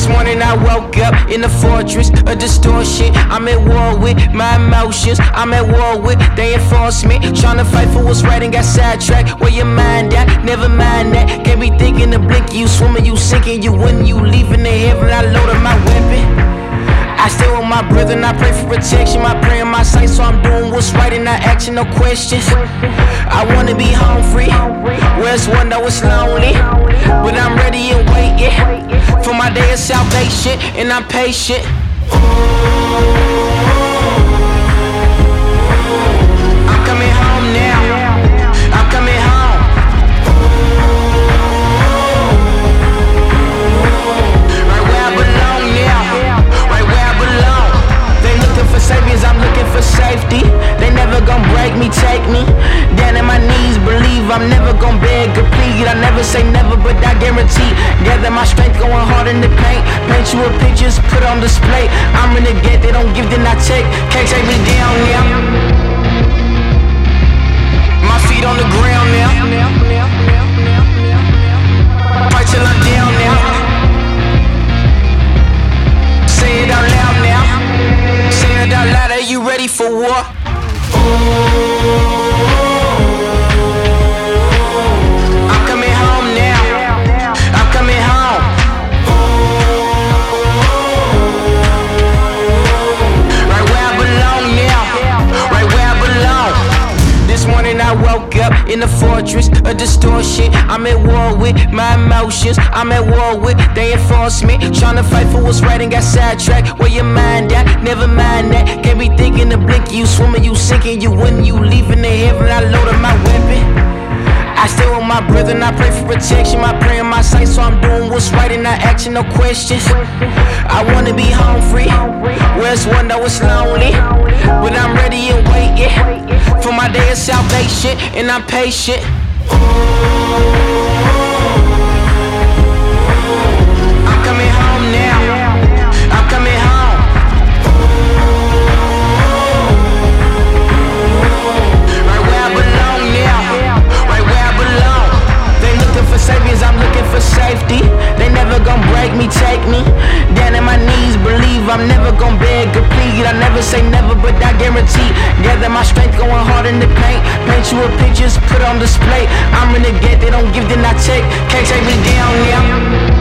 This morning I woke up in a fortress of distortion. I'm at war with my emotions. I'm at war with they enforcement. Tryna fight for what's right and got sidetracked. Where your mind at? Never mind that. Can't be thinking to blink. You swimming, you sinking. You when you leaving the heaven. I loaded my weapon. I stay with my brother and I pray for protection. My prayer in my sight, so I'm doing what's right and not asking no questions. I wanna be home free, where it's one though it's lonely, but I'm ready and waiting for my day of salvation, and I'm patient. I'm coming home now. I'm coming home. Right where I belong now. Right where I belong. They looking for saviors, I'm looking for safety. They never gon' break me, take me down on my knees. Believe I'm never gon' beg or plead. I never say never, but I guarantee. Gather my strength, going hard in the paint. Paint you a pictures, put on display. I'm renegade, they don't give, then I take. Can't take me down now. My feet on the ground now. Fight till I'm down now. Say it out loud now. Say it out loud, are you ready for war? I'm coming home now. I'm coming home. Right where I belong now. Right where I belong. This morning I woke up in a fortress of distortion. I'm at war with my emotions. I'm at war with they enforcement. Tryna fight for what's right and got sidetracked. Where your mind at? Never mind that. Can't be thinking to blink. You swimming, you sinking. You when you leaving the heaven. I loaded my weapon. I stay with my brother and I pray for protection. My prayer in my sight, so I'm doing what's right and not asking no questions. I wanna be home free, where it's one though it's lonely, but I'm ready and waiting for my day of salvation, and I'm patient. I'm coming home now. I'm coming home. Right where I belong now. Right where I belong. They looking for saviors, I'm looking for safety. They never gon' break me, take me down on my knees. Believe I'm never gon' beg or plead. I never say never, but I guarantee. Gather my strength, going hard in the paint. Paint you a pictures, put on display. I'm renegade, they don't give, then I take. Can't take me down now.